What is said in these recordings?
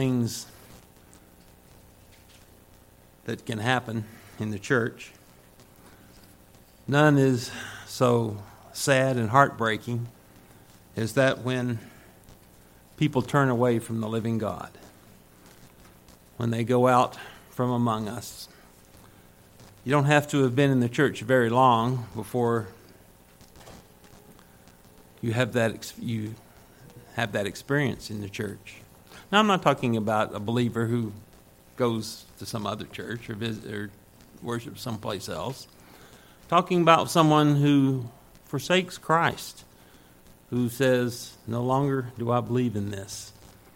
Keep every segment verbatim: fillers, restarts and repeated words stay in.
things that can happen in the church. None is so sad and heartbreaking as that when people turn away from the living God, when they go out from among us. You don't have to have been in the church very long before you have that you have that experience in the church. Now, I'm not talking about a believer who goes to some other church or visit or worships someplace else. I'm talking about someone who forsakes Christ, who says, "No longer do I believe in this."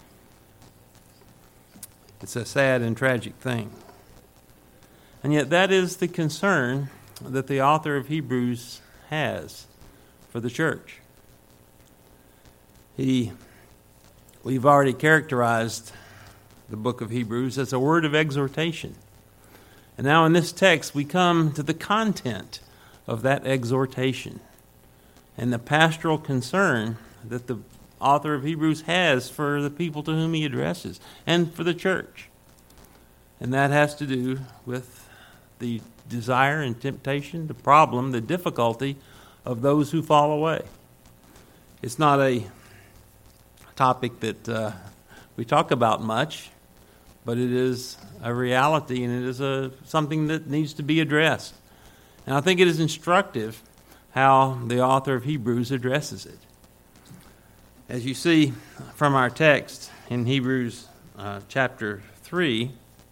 It's a sad and tragic thing. And yet that is the concern that the author of Hebrews has for the church. He, we've already characterized the book of Hebrews as a word of exhortation. And now in this text we come to the content of that exhortation and the pastoral concern that the author of Hebrews has for the people to whom he addresses and for the church. And that has to do with the desire and temptation, the problem, the difficulty of those who fall away. It's not a topic that uh, we talk about much, but it is a reality and it is a something that needs to be addressed. And I think it is instructive how the author of Hebrews addresses it. As you see from our text in Hebrews uh, chapter three,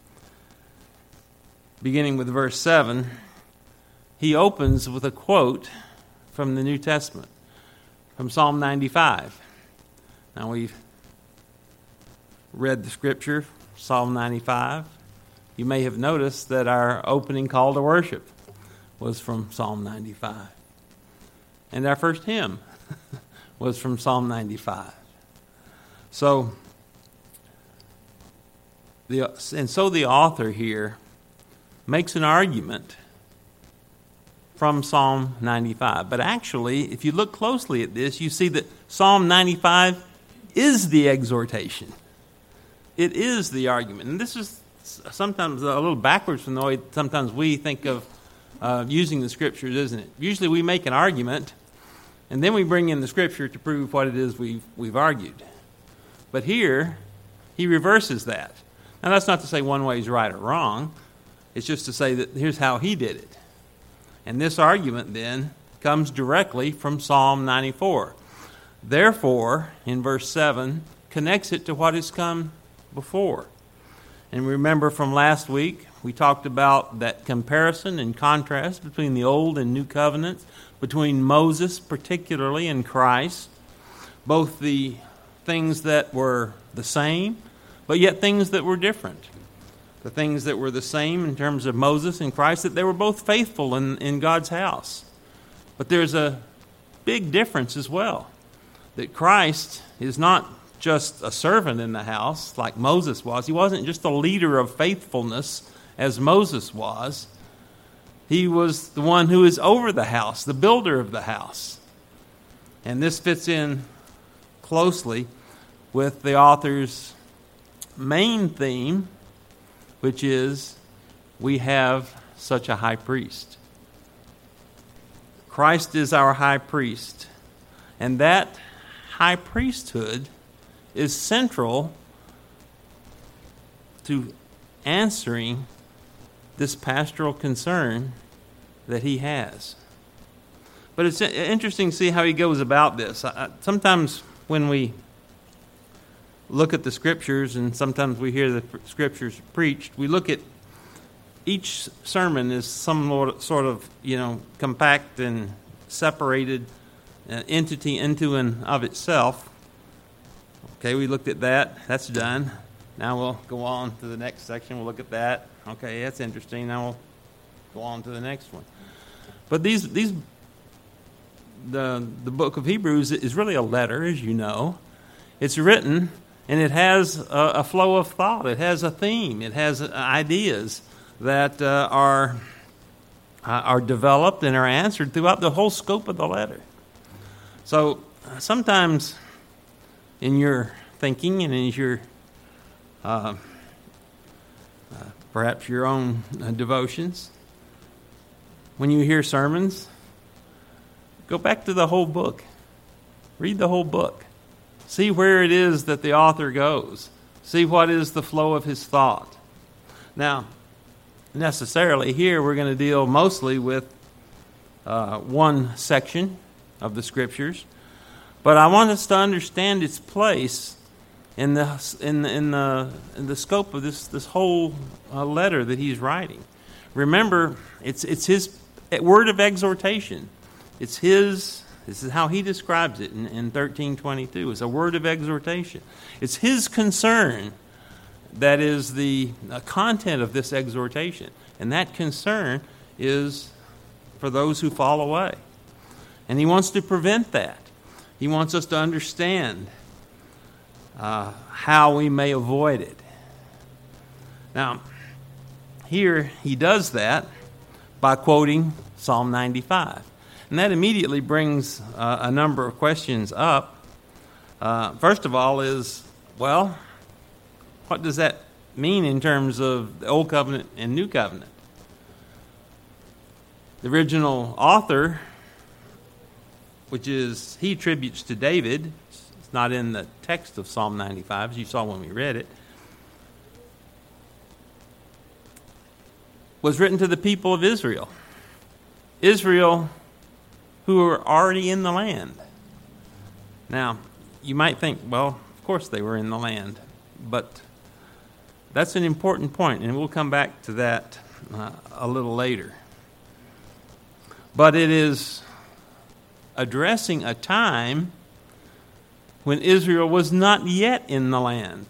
beginning with verse seven, he opens with a quote from the New Testament, from Psalm ninety-five. Now, we've read the scripture, Psalm ninety-five. You may have noticed that our opening call to worship was from Psalm ninety-five. And our first hymn was from Psalm ninety-five. So, the and so the author here makes an argument from Psalm ninety-five. But actually, if you look closely at this, you see that Psalm ninety-five is the exhortation. It is the argument. And this is sometimes a little backwards from the way sometimes we think of uh, using the scriptures, isn't it? Usually we make an argument, and then we bring in the scripture to prove what it is we've, we've argued. But here, he reverses that. Now, that's not to say one way is right or wrong. It's just to say that here's how he did it. And this argument, then, comes directly from Psalm ninety-four. Therefore, in verse seven, connects it to what has come before. And remember from last week, we talked about that comparison and contrast between the Old and New Covenants, between Moses particularly and Christ, both the things that were the same, but yet things that were different. The things that were the same in terms of Moses and Christ, that they were both faithful in, in God's house. But there's a big difference as well. That Christ is not just a servant in the house like Moses was. He wasn't just a leader of faithfulness as Moses was. He was the one who is over the house, the builder of the house. And this fits in closely with the author's main theme, which is we have such a high priest. Christ is our high priest. And that high priesthood is central to answering this pastoral concern that he has. But it's interesting to see how he goes about this. Sometimes when we look at the scriptures and sometimes we hear the scriptures preached, we look at each sermon as some sort of, you know, compact and separated Uh, entity into and of itself. Okay, we looked at that. That's done. Now we'll go on to the next section. We'll look at that. Okay, that's interesting. Now we'll go on to the next one. But these these the the book of Hebrews is really a letter, as you know. It's written and it has a, a flow of thought. It has a theme. It has ideas that uh, are uh, are developed and are answered throughout the whole scope of the letter. So sometimes in your thinking and as you're uh, uh, perhaps your own uh, devotions. When you hear sermons, go back to the whole book. Read the whole book. See where it is that the author goes. See what is the flow of his thought. Now, necessarily here we're going to deal mostly with uh, one section of the Scriptures, but I want us to understand its place in the in the in the, in the scope of this this whole uh, letter that he's writing. Remember, it's it's his word of exhortation. It's his. This is how he describes it in, in thirteen twenty-two. It's a word of exhortation. It's his concern that is the uh, content of this exhortation, and that concern is for those who fall away. And he wants to prevent that. He wants us to understand uh, how we may avoid it. Now, here he does that by quoting Psalm ninety-five. And that immediately brings uh, a number of questions up. Uh, first of all is, well, what does that mean in terms of the Old Covenant and New Covenant? The original author, which is he attributes to David, it's not in the text of Psalm ninety-five, as you saw when we read it, was written to the people of Israel. Israel, who are already in the land. Now, you might think, well, of course they were in the land, but that's an important point, and we'll come back to that uh, a little later. But it is addressing a time when Israel was not yet in the land.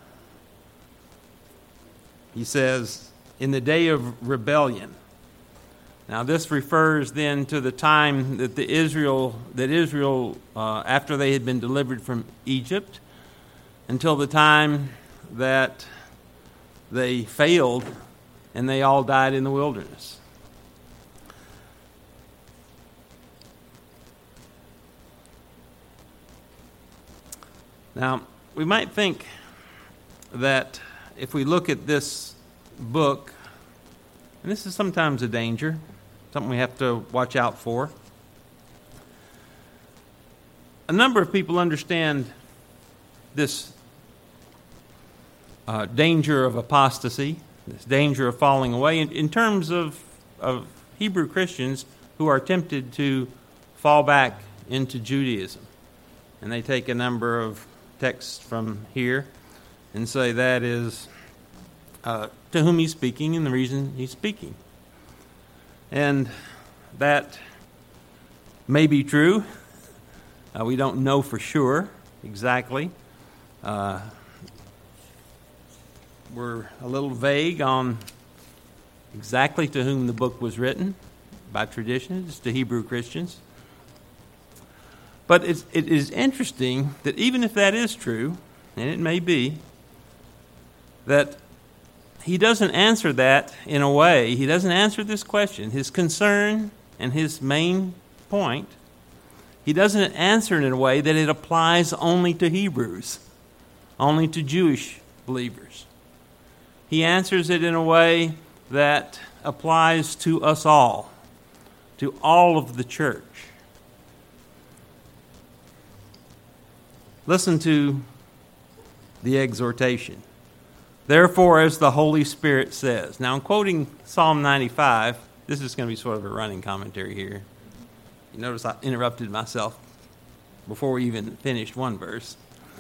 He says, in the day of rebellion. Now, this refers then to the time that the Israel that Israel, uh, after they had been delivered from Egypt, until the time that they failed and they all died in the wilderness. Now, we might think that if we look at this book, and this is sometimes a danger, something we have to watch out for. A number of people understand this uh, danger of apostasy, this danger of falling away, in, in terms of, of Hebrew Christians who are tempted to fall back into Judaism. And they take a number of texts from here and say that is uh, to whom he's speaking and the reason he's speaking. And that may be true. Uh, we don't know for sure exactly. Uh, we're a little vague on exactly to whom the book was written by tradition. It's to Hebrew Christians. But it's, it is interesting that even if that is true, and it may be, that he doesn't answer that in a way, he doesn't answer this question, his concern and his main point, he doesn't answer it in a way that it applies only to Hebrews, only to Jewish believers. He answers it in a way that applies to us all, to all of the church. Listen to the exhortation. Therefore, as the Holy Spirit says. Now, I'm quoting Psalm ninety-five. This is going to be sort of a running commentary here. You notice I interrupted myself before we even finished one verse.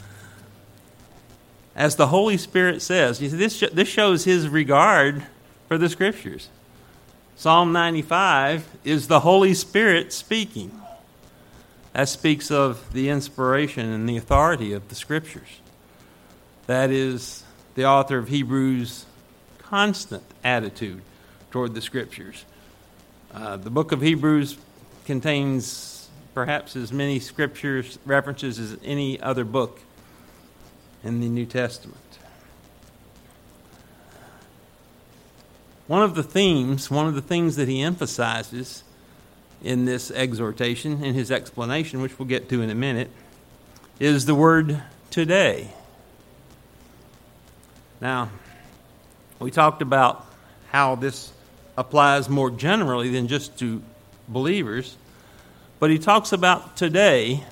As the Holy Spirit says. You see, this, sh- this shows his regard for the Scriptures. Psalm ninety-five is the Holy Spirit speaking. That speaks of the inspiration and the authority of the Scriptures. That is the author of Hebrews' constant attitude toward the Scriptures. Uh, the book of Hebrews contains perhaps as many Scriptures references as any other book in the New Testament. One of the themes, one of the things that he emphasizes in this exhortation, in his explanation, which we'll get to in a minute, is the word today. Now, we talked about how this applies more generally than just to believers, but he talks about today,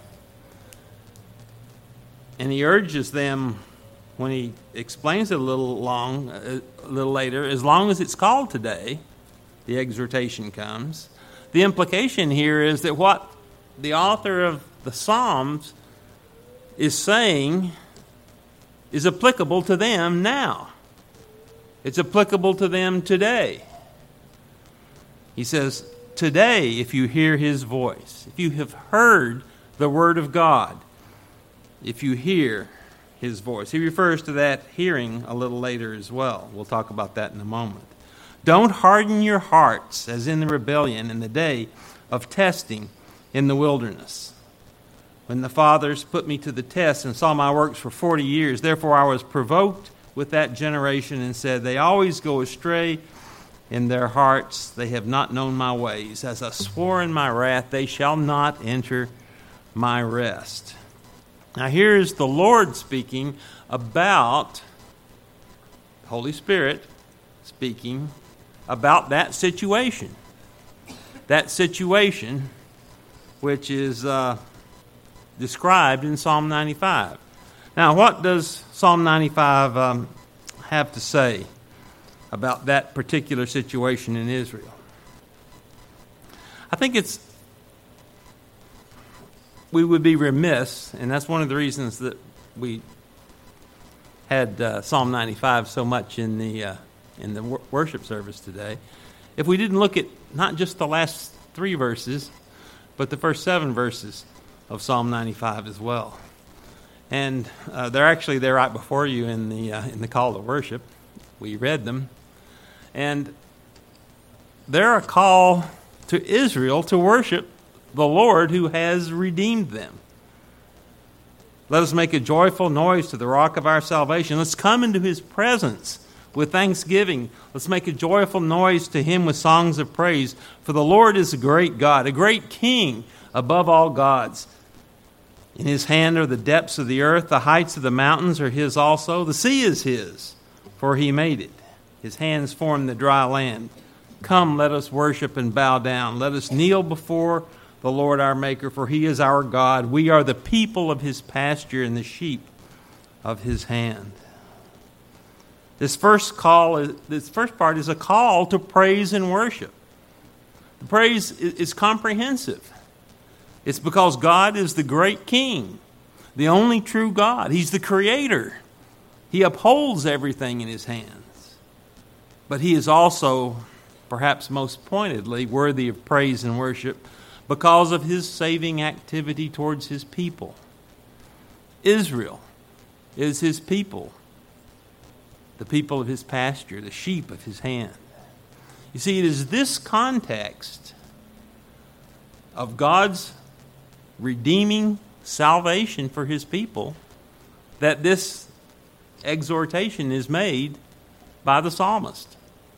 and he urges them when he explains it a little long, a little later, as long as it's called today, the exhortation comes. The implication here is that what the author of the Psalms is saying is applicable to them now. It's applicable to them today. He says, today, if you hear his voice, if you have heard the word of God, if you hear his voice. He refers to that hearing a little later as well. We'll talk about that in a moment. Don't harden your hearts as in the rebellion in the day of testing in the wilderness, when the fathers put me to the test and saw my works for forty years. Therefore I was provoked with that generation and said, they always go astray in their hearts. They have not known my ways. As I swore in my wrath, they shall not enter my rest. Now here is the Lord speaking about, Holy Spirit speaking about that situation. That situation which is uh, described in Psalm ninety-five. Now, what does Psalm ninety-five um, have to say about that particular situation in Israel? I think it's, we would be remiss, and that's one of the reasons that we had uh, Psalm ninety-five so much in the uh, in the wor- worship service today, if we didn't look at not just the last three verses, but the first seven verses of Psalm ninety-five as well. And uh, they're actually there right before you in the uh, in the call to worship. We read them, and they're a call to Israel to worship the Lord who has redeemed them. Let us make a joyful noise to the rock of our salvation. Let's come into his presence with thanksgiving. Let's make a joyful noise to him with songs of praise. For the Lord is a great God, a great King above all gods. In his hand are the depths of the earth. The heights of the mountains are his also. The sea is his, for he made it. His hands formed the dry land. Come, let us worship and bow down. Let us kneel before the Lord our Maker, for he is our God. We are the people of his pasture and the sheep of his hand. This first call, is, this first part is a call to praise and worship. The praise is, is comprehensive. It's because God is the great King, the only true God. He's the Creator. He upholds everything in his hands. But he is also, perhaps most pointedly, worthy of praise and worship because of his saving activity towards his people. Israel is his people, the people of his pasture, the sheep of his hand. You see, it is this context of God's redeeming salvation for his people that this exhortation is made by the psalmist.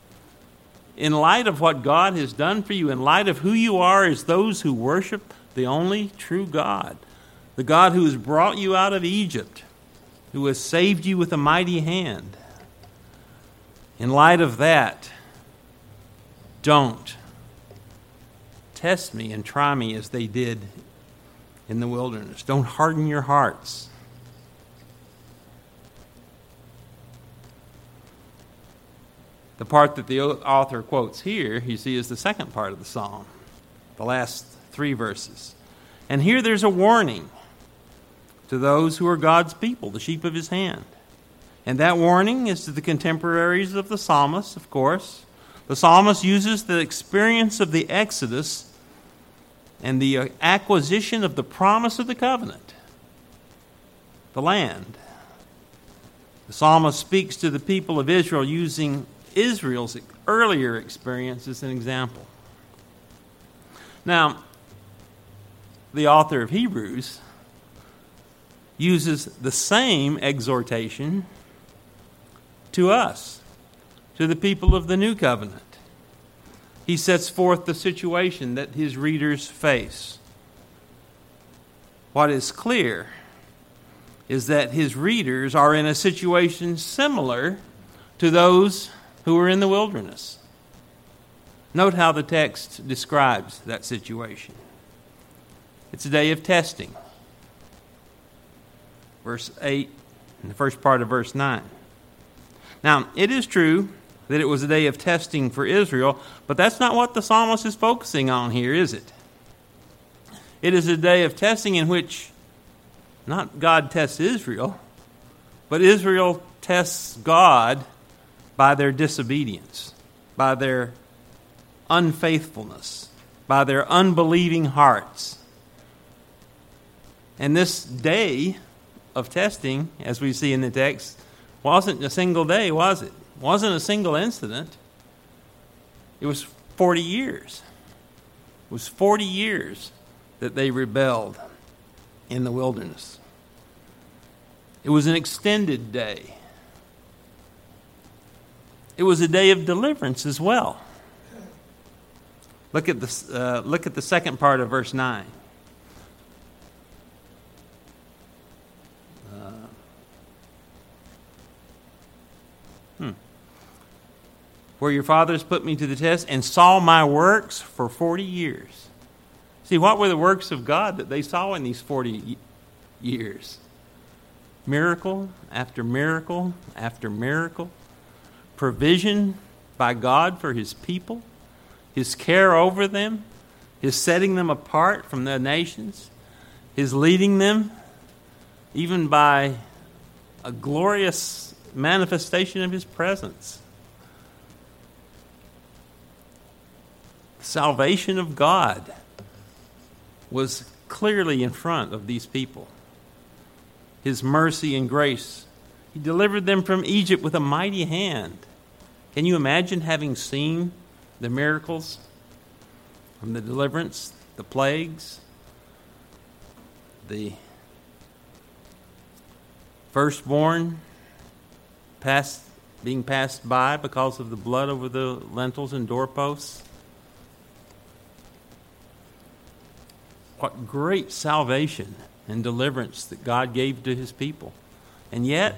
In light of what God has done for you, in light of who you are as those who worship the only true God, the God who has brought you out of Egypt, who has saved you with a mighty hand, in light of that, don't test me and try me as they did in the wilderness. Don't harden your hearts. The part that the author quotes here, you see, is the second part of the psalm, the last three verses. And here there's a warning to those who are God's people, the sheep of his hand. And that warning is to the contemporaries of the psalmist, of course. The psalmist uses the experience of the Exodus and the acquisition of the promise of the covenant, the land. The psalmist speaks to the people of Israel using Israel's earlier experience as an example. Now, the author of Hebrews uses the same exhortation to us, to the people of the new covenant. He sets forth the situation that his readers face. What is clear is that his readers are in a situation similar to those who were in the wilderness. Note how the text describes that situation. It's a day of testing. Verse eight and the first part of verse nine. Now, it is true that it was a day of testing for Israel, but that's not what the psalmist is focusing on here, is it? It is a day of testing in which not God tests Israel, but Israel tests God by their disobedience, by their unfaithfulness, by their unbelieving hearts. And this day of testing, as we see in the text, wasn't a single day, was it? Wasn't a single incident. It was forty years. It was forty years that they rebelled in the wilderness. It was an extended day. It was a day of deliverance as well. Look at the, uh, look at the second part of verse nine. Uh, hmm. Where your fathers put me to the test and saw my works for forty years. See, what were the works of God that they saw in these forty years? Miracle after miracle after miracle. Provision by God for his people. His care over them. His setting them apart from the nations. His leading them even by a glorious manifestation of his presence. The salvation of God was clearly in front of these people. His mercy and grace. He delivered them from Egypt with a mighty hand. Can you imagine having seen the miracles from the deliverance, the plagues, the firstborn passed, being passed by because of the blood over the lintels and doorposts? What great salvation and deliverance that God gave to his people. And yet,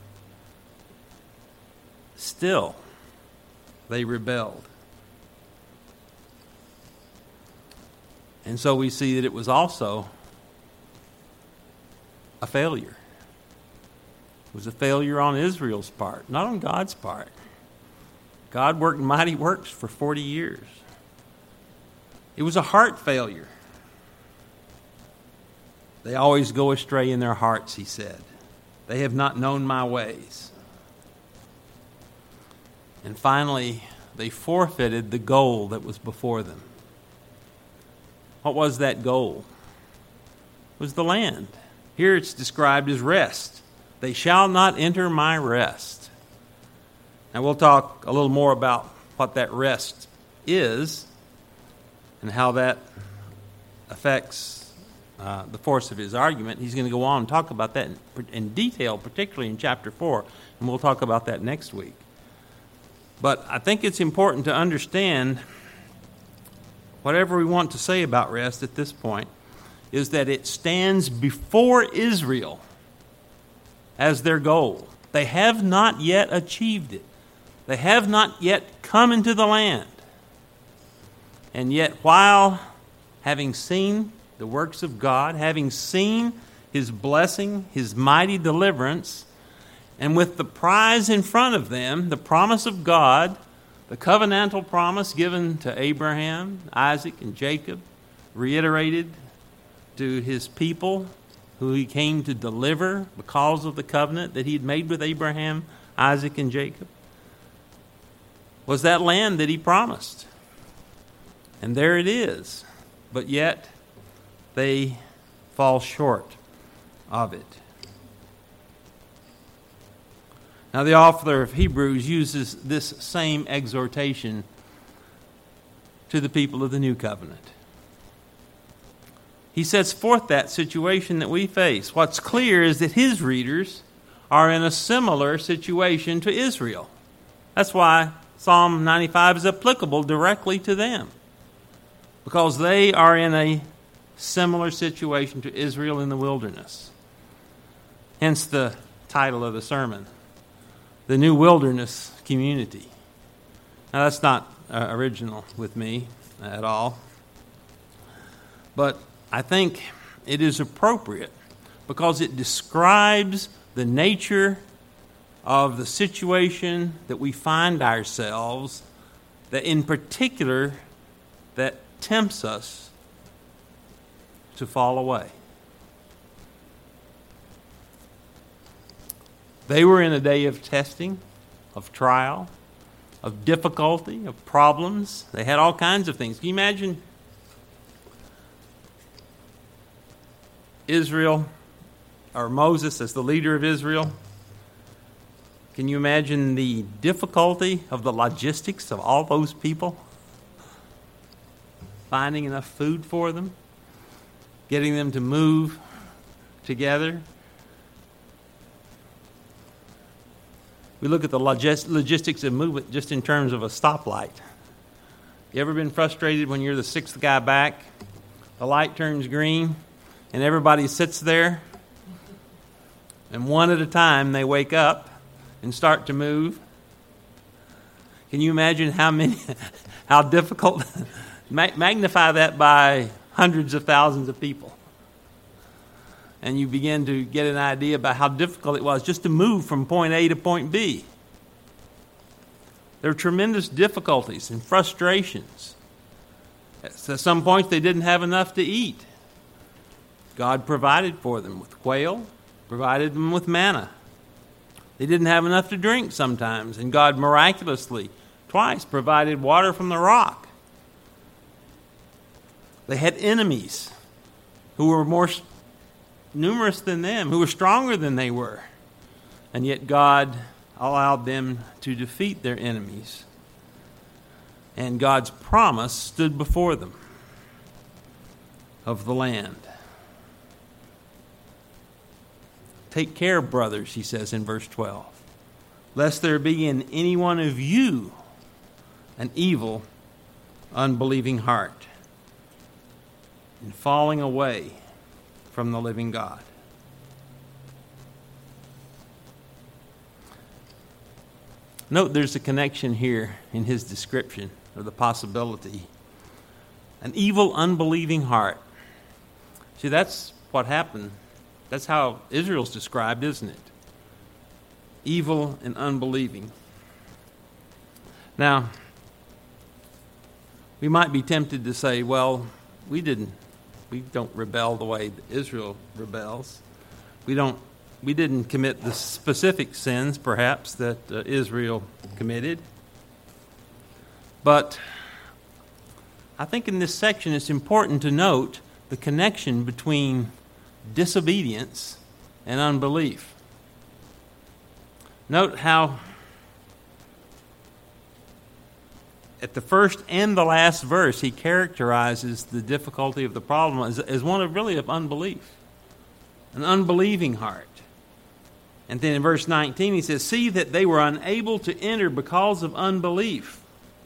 still, they rebelled. And so we see that it was also a failure. It was a failure on Israel's part, not on God's part. God worked mighty works for forty years. It was a heart failure. They always go astray in their hearts, he said. They have not known my ways. And finally, they forfeited the goal that was before them. What was that goal? It was the land. Here it's described as rest. They shall not enter my rest. Now we'll talk a little more about what that rest is and how that affects Uh, the force of his argument. He's going to go on and talk about that in, in detail, particularly in chapter four, and we'll talk about that next week. But I think it's important to understand, whatever we want to say about rest at this point, is that it stands before Israel as their goal. They have not yet achieved it. They have not yet come into the land. And yet, while having seen the works of God, having seen his blessing, his mighty deliverance, and with the prize in front of them, the promise of God, the covenantal promise given to Abraham, Isaac, and Jacob, reiterated to his people who he came to deliver because of the covenant that he had made with Abraham, Isaac, and Jacob, was that land that he promised. And there it is. But yet, they fall short of it. Now, the author of Hebrews uses this same exhortation to the people of the new covenant. He sets forth that situation that we face. What's clear is that his readers are in a similar situation to Israel. That's why Psalm ninety-five is applicable directly to them, because they are in a similar situation to Israel in the wilderness. Hence the title of the sermon, The New Wilderness Community. Now that's not uh, original with me at all, but I think it is appropriate because it describes the nature of the situation that we find ourselves, that in particular that tempts us to fall away. They were in a day of testing, of trial, of difficulty, of problems. They had all kinds of things. Can you imagine Israel, or Moses as the leader of Israel? Can you imagine the difficulty of the logistics of all those people? Finding enough food for them, getting them to move together. We look at the logis- logistics of movement just in terms of a stoplight. You ever been frustrated when you're the sixth guy back, the light turns green, and everybody sits there, and one at a time they wake up and start to move? Can you imagine how many, how difficult? Magnify that by hundreds of thousands of people, and you begin to get an idea about how difficult it was just to move from point A to point B. There were tremendous difficulties and frustrations. At some points, they didn't have enough to eat. God provided for them with quail, provided them with manna. They didn't have enough to drink sometimes, and God miraculously, twice, provided water from the rock. They had enemies who were more numerous than them, who were stronger than they were. And yet God allowed them to defeat their enemies. And God's promise stood before them of the land. Take care, brothers, he says in verse twelve, lest there be in any one of you an evil, unbelieving heart, and falling away from the living God. Note there's a connection here in his description of the possibility. An evil, unbelieving heart. See, that's what happened. That's how Israel's described, isn't it? Evil and unbelieving. Now, we might be tempted to say, well, we didn't We don't rebel the way Israel rebels. We don't. We didn't commit the specific sins, perhaps, that uh, Israel committed. But I think in this section it's important to note the connection between disobedience and unbelief. Note how at the first and the last verse, he characterizes the difficulty of the problem as, as one of really of unbelief, an unbelieving heart. And then in verse nineteen, he says, see that they were unable to enter because of unbelief.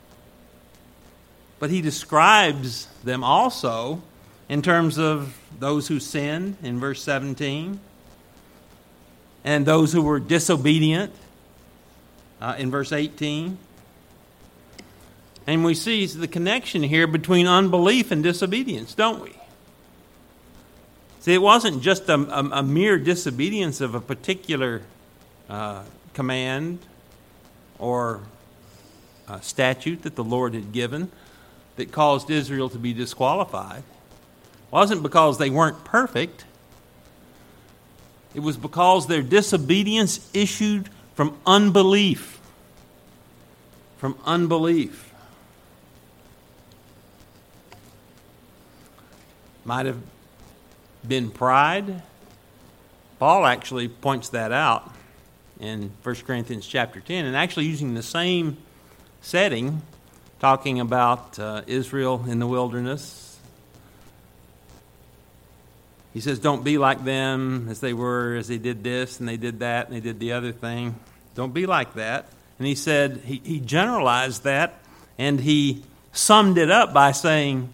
But he describes them also in terms of those who sinned in verse seventeen, and those who were disobedient uh, in verse eighteen. And we see the connection here between unbelief and disobedience, don't we? See, it wasn't just a, a, a mere disobedience of a particular uh, command or uh, statute that the Lord had given that caused Israel to be disqualified. It wasn't because they weren't perfect. It was because their disobedience issued from unbelief. From unbelief. Might have been pride. Paul actually points that out in First Corinthians chapter ten, and actually using the same setting, talking about uh, Israel in the wilderness. He says, don't be like them as they were, as they did this, and they did that, and they did the other thing. Don't be like that. And he said, he, he generalized that, and he summed it up by saying,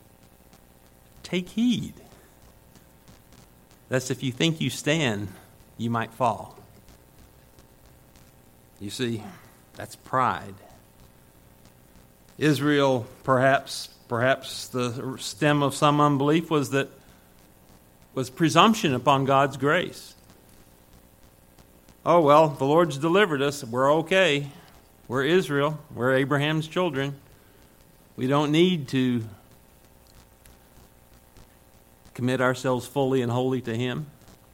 take heed. That's if you think you stand, you might fall. You see, that's pride. Israel, perhaps, perhaps the stem of some unbelief was that was presumption upon God's grace. Oh, well, the Lord's delivered us. We're okay. We're Israel. We're Abraham's children. We don't need to commit ourselves fully and wholly to Him.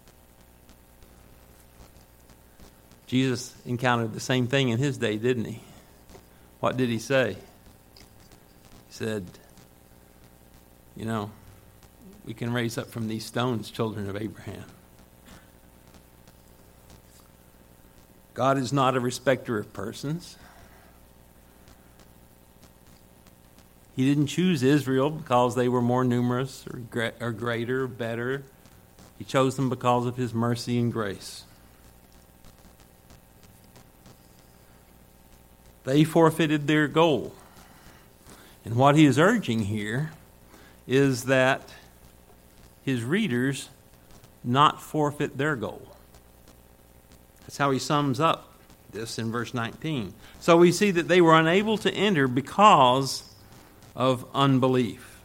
Jesus encountered the same thing in His day, didn't He? What did He say? He said, you know, we can raise up from these stones children of Abraham. God is not a respecter of persons. He didn't choose Israel because they were more numerous or, gre- or greater or better. He chose them because of His mercy and grace. They forfeited their goal. And what he is urging here is that his readers not forfeit their goal. That's how he sums up this in verse nineteen. So we see that they were unable to enter because of unbelief.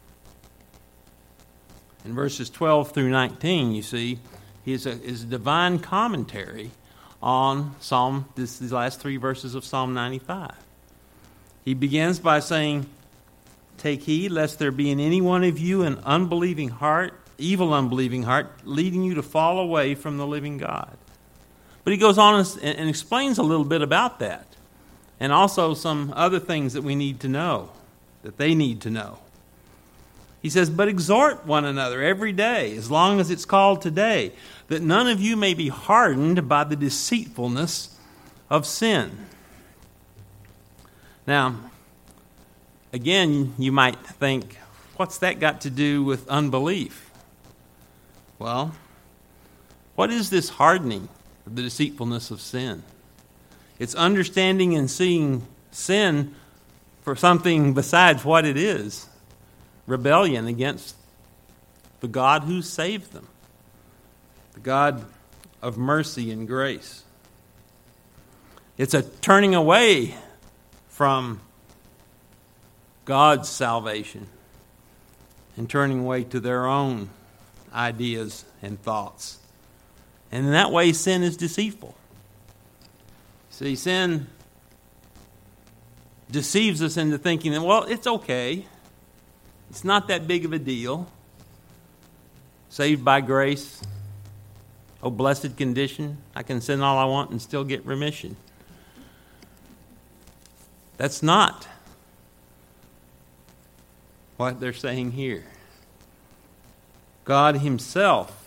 In verses twelve through nineteen, you see, is a, is a divine commentary on Psalm, this, these last three verses of Psalm ninety-five. He begins by saying, "Take heed lest there be in any one of you an unbelieving heart, evil unbelieving heart, leading you to fall away from the living God." But he goes on and, and explains a little bit about that, and also some other things that we need to know, that they need to know. He says, "But exhort one another every day, as long as it's called today, that none of you may be hardened by the deceitfulness of sin." Now, again, you might think, what's that got to do with unbelief? Well, what is this hardening of the deceitfulness of sin? It's understanding and seeing sin for something besides what it is. Rebellion against the God who saved them. The God of mercy and grace. It's a turning away from God's salvation and turning away to their own ideas and thoughts. And in that way, sin is deceitful. See, sin deceives us into thinking that, well, it's okay. It's not that big of a deal. Saved by grace. Oh, blessed condition. I can sin all I want and still get remission. That's not what they're saying here. God Himself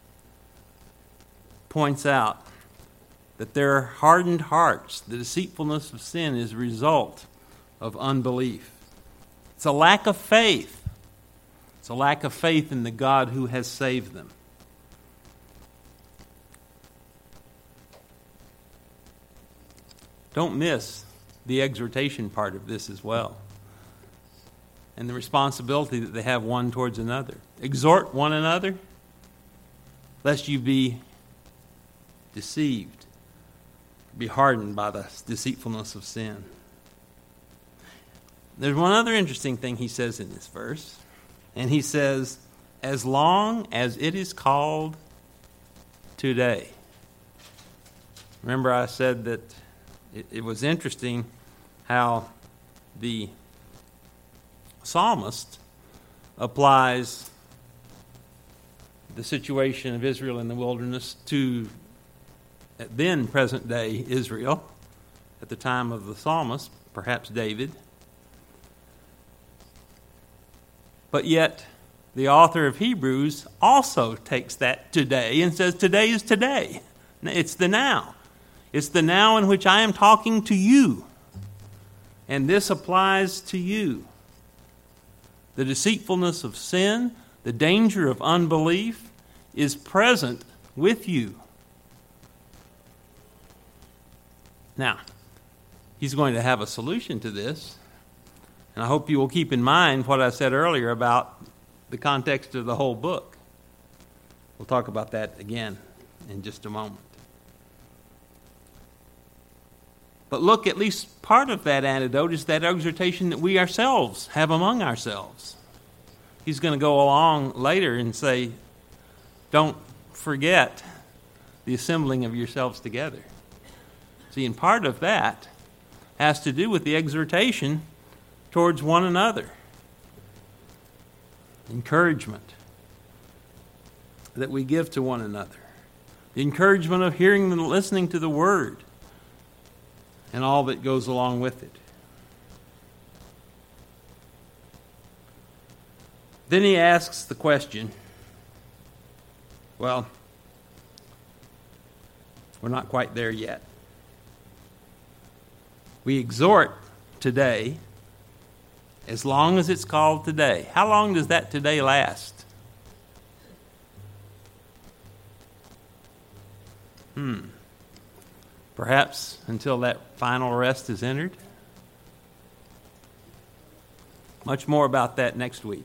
points out that their hardened hearts, the deceitfulness of sin, is a result of unbelief. It's a lack of faith. It's a lack of faith in the God who has saved them. Don't miss the exhortation part of this as well, and the responsibility that they have one towards another. Exhort one another, lest you be deceived, be hardened by the deceitfulness of sin. There's one other interesting thing he says in this verse, and he says, as long as it is called today. Remember I said that it, it was interesting how the psalmist applies the situation of Israel in the wilderness to then present day Israel at the time of the psalmist, perhaps David. But yet the author of Hebrews also takes that today and says today is today. It's the now. It's the now in which I am talking to you. And this applies to you. The deceitfulness of sin, the danger of unbelief is present with you. Now, he's going to have a solution to this. And I hope you will keep in mind what I said earlier about the context of the whole book. We'll talk about that again in just a moment. But look, at least part of that antidote is that exhortation that we ourselves have among ourselves. He's going to go along later and say, don't forget the assembling of yourselves together. See, and part of that has to do with the exhortation towards one another. Encouragement that we give to one another. The encouragement of hearing and listening to the Word and all that goes along with it. Then he asks the question, well, we're not quite there yet. We exhort today as long as it's called today. How long does that today last? Hmm. Perhaps until that final rest is entered? Much more about that next week.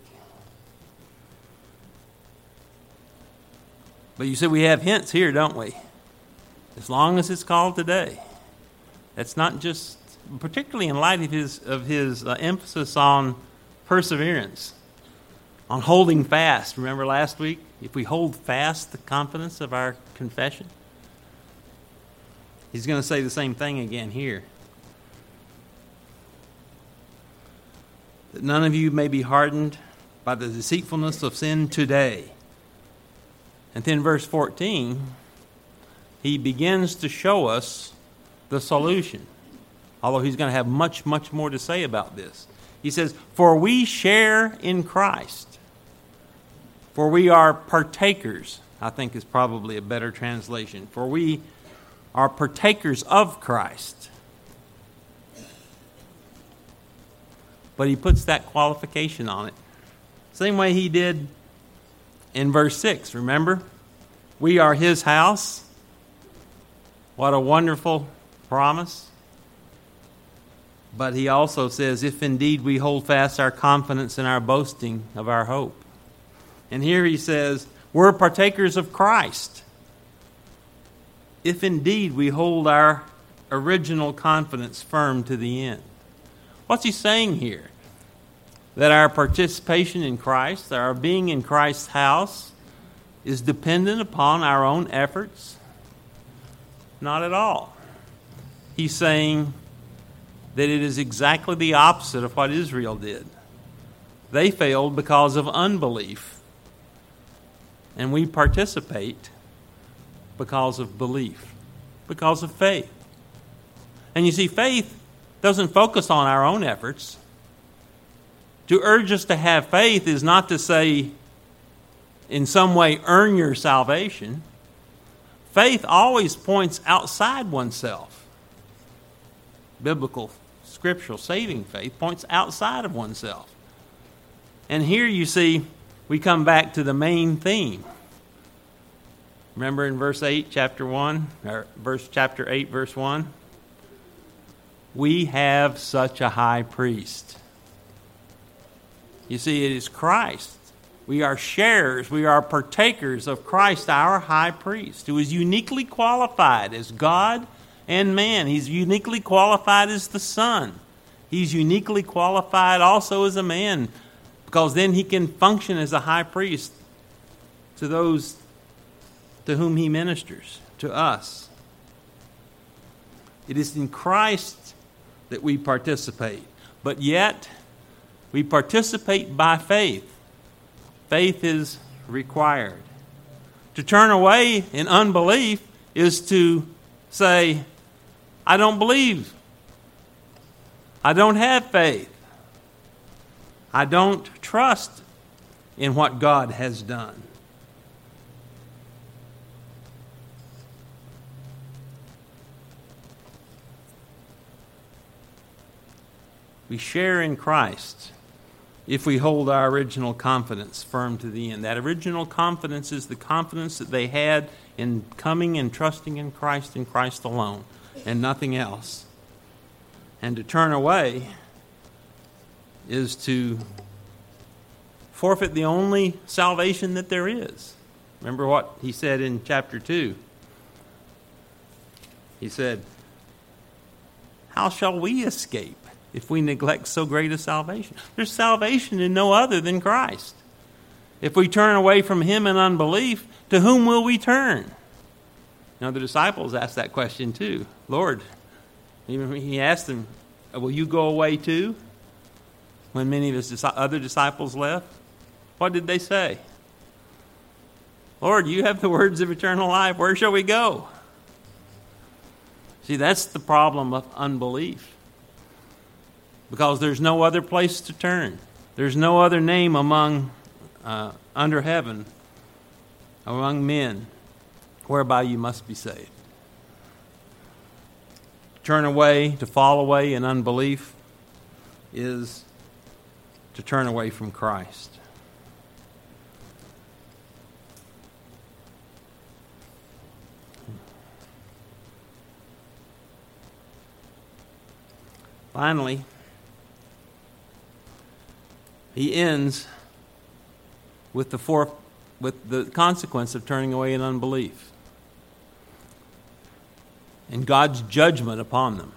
But you see, we have hints here, don't we? As long as it's called today. That's not just, particularly in light of his, of his uh, emphasis on perseverance, on holding fast. Remember last week? If we hold fast the confidence of our confession. He's going to say the same thing again here. That none of you may be hardened by the deceitfulness of sin today. And then verse fourteen, he begins to show us the solution. Although he's going to have much, much more to say about this. He says, for we share in Christ. For we are partakers, I think is probably a better translation. For we are partakers of Christ. But he puts that qualification on it. Same way he did in verse six, remember? We are his house. What a wonderful promise. But he also says, if indeed we hold fast our confidence and our boasting of our hope. And here he says, we're partakers of Christ. If indeed we hold our original confidence firm to the end. What's he saying here? That our participation in Christ, our being in Christ's house, is dependent upon our own efforts? Not at all. He's saying that it is exactly the opposite of what Israel did. They failed because of unbelief. And we participate because of belief, because of faith. And you see, faith doesn't focus on our own efforts. To urge us to have faith is not to say, in some way, earn your salvation. Faith always points outside oneself. Biblical, scriptural, saving faith points outside of oneself. And here you see, we come back to the main theme. Remember in verse eight, chapter one, or verse chapter eight, verse one? We have such a high priest. You see, it is Christ. We are sharers, we are partakers of Christ, our high priest, who is uniquely qualified as God and man. He's uniquely qualified as the Son. He's uniquely qualified also as a man, because then he can function as a high priest to those to whom he ministers, to us. It is in Christ that we participate, but yet we participate by faith. Faith is required. To turn away in unbelief is to say, I don't believe. I don't have faith. I don't trust in what God has done. We share in Christ if we hold our original confidence firm to the end. That original confidence is the confidence that they had in coming and trusting in Christ and Christ alone, and nothing else. And to turn away is to forfeit the only salvation that there is. Remember what he said in chapter two. He said, how shall we escape if we neglect so great a salvation? There's salvation in no other than Christ. If we turn away from him in unbelief, to whom will we turn? Now the disciples asked that question too. Lord, he asked them, will you go away too? When many of his other disciples left, what did they say? Lord, you have the words of eternal life. Where shall we go? See, that's the problem of unbelief. Because there's no other place to turn. There's no other name among uh, under heaven, among men, whereby you must be saved. Turn away, to fall away in unbelief, is to turn away from Christ. Finally, he ends with the four, with the consequence of turning away in unbelief and God's judgment upon them.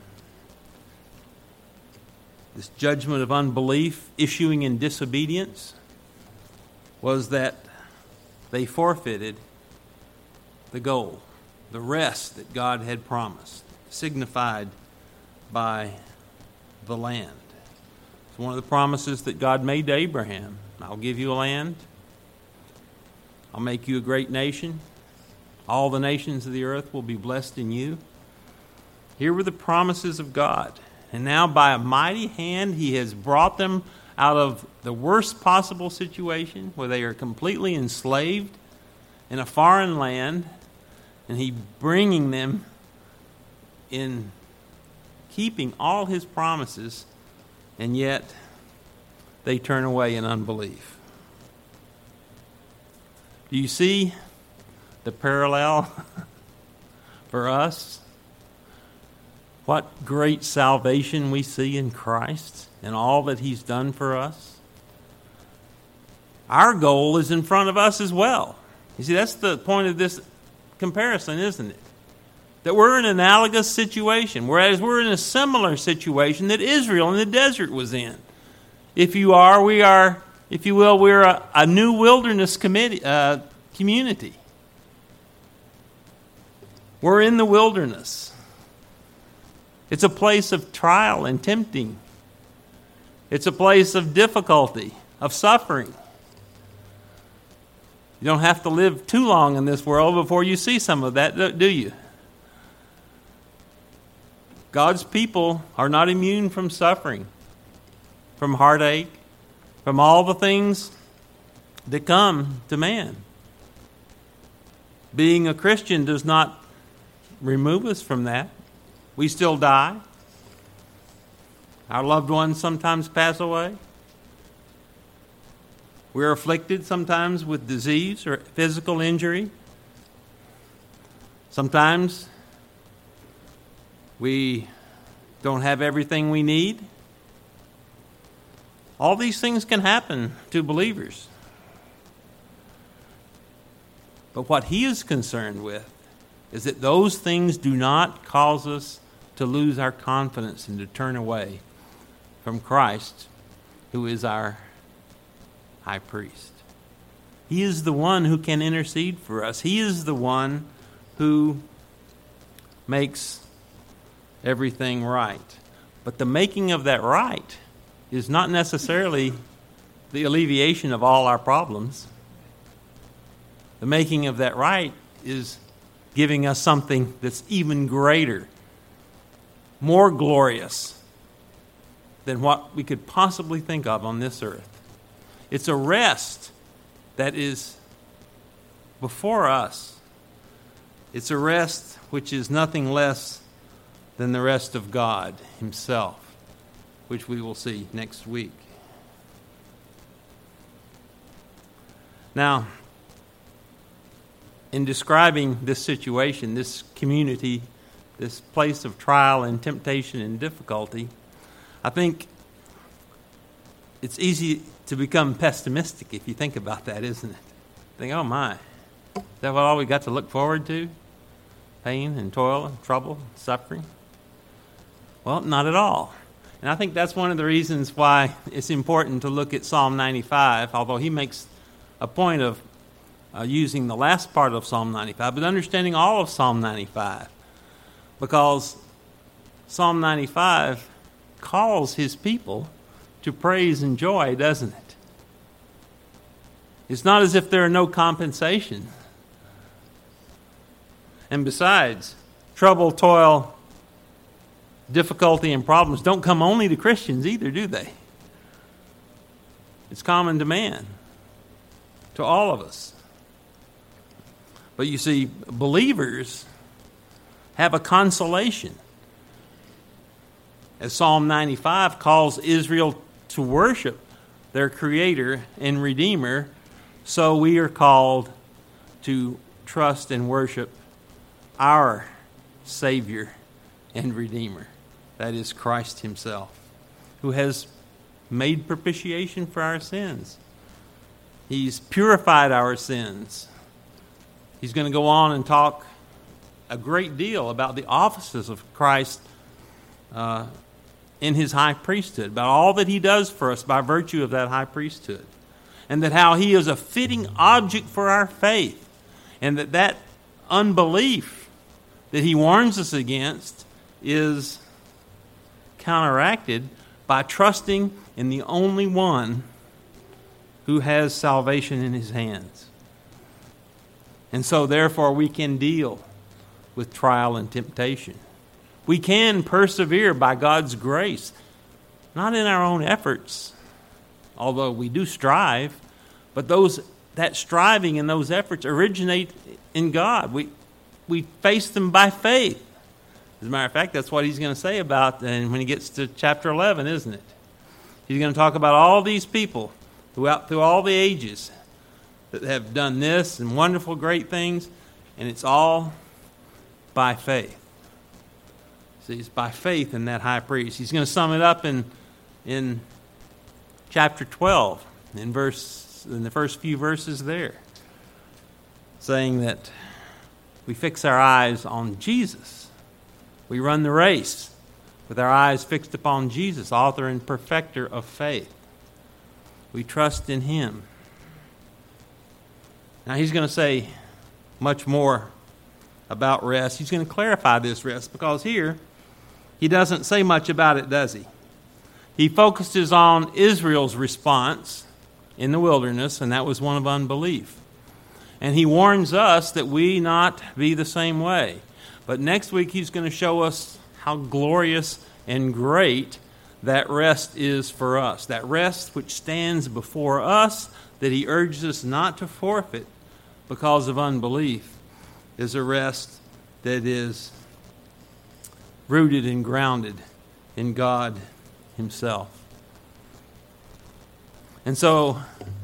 This judgment of unbelief issuing in disobedience was that they forfeited the goal, the rest that God had promised, signified by the land. It's one of the promises that God made to Abraham. I'll give you a land. I'll make you a great nation. All the nations of the earth will be blessed in you. Here were the promises of God. And now by a mighty hand, he has brought them out of the worst possible situation where they are completely enslaved in a foreign land, and he bringing them in keeping all his promises, and yet they turn away in unbelief. Do you see the parallel for us? What great salvation we see in Christ and all that he's done for us. Our goal is in front of us as well. You see, that's the point of this comparison, isn't it? That we're in an analogous situation, whereas we're in a similar situation that Israel in the desert was in. If you are, we are, if you will, we're a, a new wilderness committee, uh, community. We're in the wilderness. It's a place of trial and tempting. It's a place of difficulty, of suffering. You don't have to live too long in this world before you see some of that, do you? God's people are not immune from suffering, from heartache, from all the things that come to man. Being a Christian does not remove us from that. We still die. Our loved ones sometimes pass away. We're afflicted sometimes with disease or physical injury. Sometimes we don't have everything we need. All these things can happen to believers. But what he is concerned with is that those things do not cause us to lose our confidence and to turn away from Christ, who is our high priest. He is the one who can intercede for us. He is the one who makes everything right. But the making of that right is not necessarily the alleviation of all our problems. The making of that right is giving us something that's even greater, more glorious than what we could possibly think of on this earth. It's a rest that is before us. It's a rest which is nothing less than the rest of God himself, which we will see next week. Now, in describing this situation, this community, this place of trial and temptation and difficulty, I think it's easy to become pessimistic if you think about that, isn't it? Think, oh my, is that what all we got to look forward to? pain and toil and trouble and suffering? Well, not at all. And I think that's one of the reasons why it's important to look at Psalm ninety-five, although he makes a point of uh, using the last part of Psalm ninety-five, but understanding all of Psalm ninety-five. Because Psalm ninety-five calls his people to praise and joy, doesn't it? It's not as if there are no compensation. And besides, trouble, toil, difficulty, and problems don't come only to Christians either, do they? It's common to man, to all of us. But you see, believers have a consolation. As Psalm ninety-five calls Israel to worship their Creator and Redeemer, so we are called to trust and worship our Savior and Redeemer. That is Christ himself, who has made propitiation for our sins. He's purified our sins. He's going to go on and talk a great deal about the offices of Christ uh, in his high priesthood, about all that he does for us by virtue of that high priesthood, and that how he is a fitting object for our faith, and that that unbelief that he warns us against is counteracted by trusting in the only one who has salvation in his hands. And so therefore we can deal with trial and temptation. We can persevere by God's grace, not in our own efforts, although we do strive, but those that striving and those efforts originate in God. We we face them by faith. As a matter of fact, that's what he's going to say about and when he gets to chapter eleven, isn't it? He's going to talk about all these people throughout through all the ages that have done this and wonderful, great things, and it's all by faith. See, it's by faith in that high priest. He's going to sum it up in in chapter twelve, in verse in the first few verses there, saying that we fix our eyes on Jesus. We run the race with our eyes fixed upon Jesus, author and perfecter of faith. We trust in him. Now he's going to say much more about rest. He's going to clarify this rest because here he doesn't say much about it, does he? He focuses on Israel's response in the wilderness, and that was one of unbelief. And he warns us that we not be the same way. But next week he's going to show us how glorious and great that rest is for us. That rest which stands before us, that he urges us not to forfeit because of unbelief, is a rest that is rooted and grounded in God himself. And so,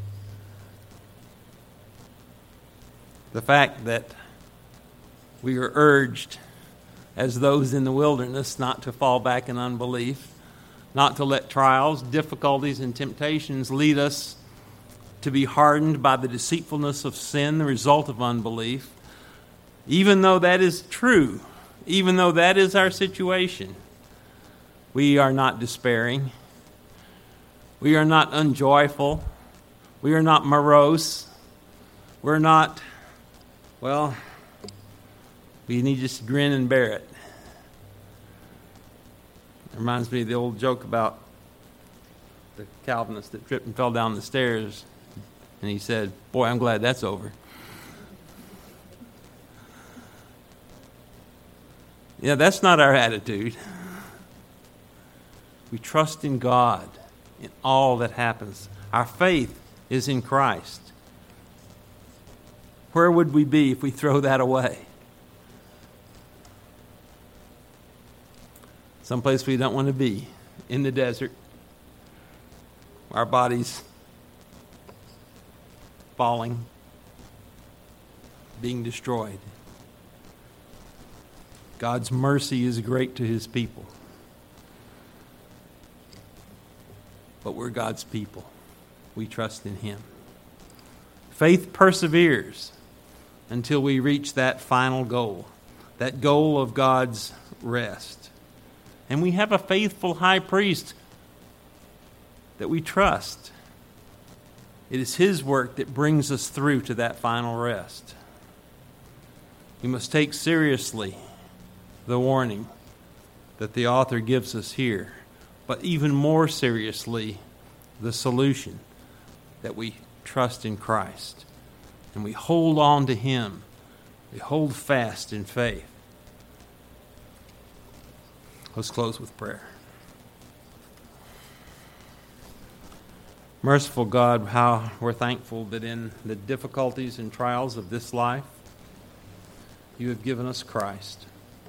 the fact that we are urged as those in the wilderness not to fall back in unbelief, not to let trials, difficulties, and temptations lead us to be hardened by the deceitfulness of sin, the result of unbelief. Even though that is true, even though that is our situation, we are not despairing. We are not unjoyful. We are not morose. We're not, well, we need just to grin and bear it. It reminds me of the old joke about the Calvinist that tripped and fell down the stairs. And he said, boy, I'm glad that's over. Yeah, that's not our attitude. We trust in God in all that happens. Our faith is in Christ. Where would we be if we throw that away? Someplace we don't want to be, in the desert. Our bodies falling, being destroyed. God's mercy is great to his people. But we're God's people. We trust in him. Faith perseveres until we reach that final goal. that goal of God's rest. And we have a faithful high priest that we trust. It is his work that brings us through to that final rest. We must take seriously the warning that the author gives us here, but even more seriously, the solution that we trust in Christ and we hold on to him. We hold fast in faith. Let's close with prayer. Merciful God, how we're thankful that in the difficulties and trials of this life, you have given us Christ.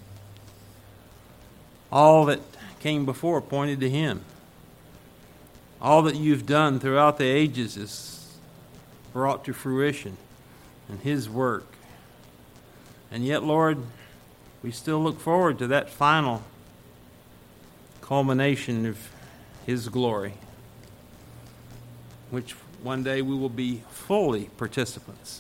All that came before pointed to him. All that you've done throughout the ages is brought to fruition in his work. And yet, Lord, we still look forward to that final culmination of his glory, which one day we will be fully participants.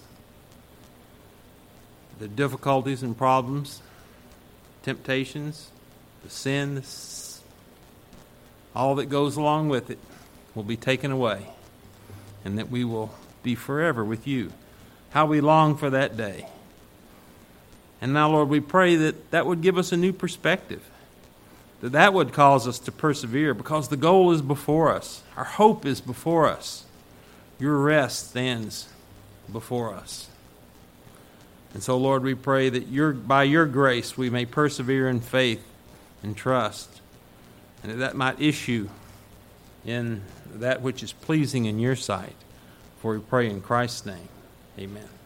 The difficulties and problems, temptations, the sins, all that goes along with it will be taken away, and that we will be forever with you. How we long for that day. And now, Lord, we pray that that would give us a new perspective, that that would cause us to persevere, because the goal is before us. Our hope is before us. Your rest stands before us. And so, Lord, we pray that your, by your grace we may persevere in faith and trust, and that that might issue in that which is pleasing in your sight. For we pray in Christ's name. Amen.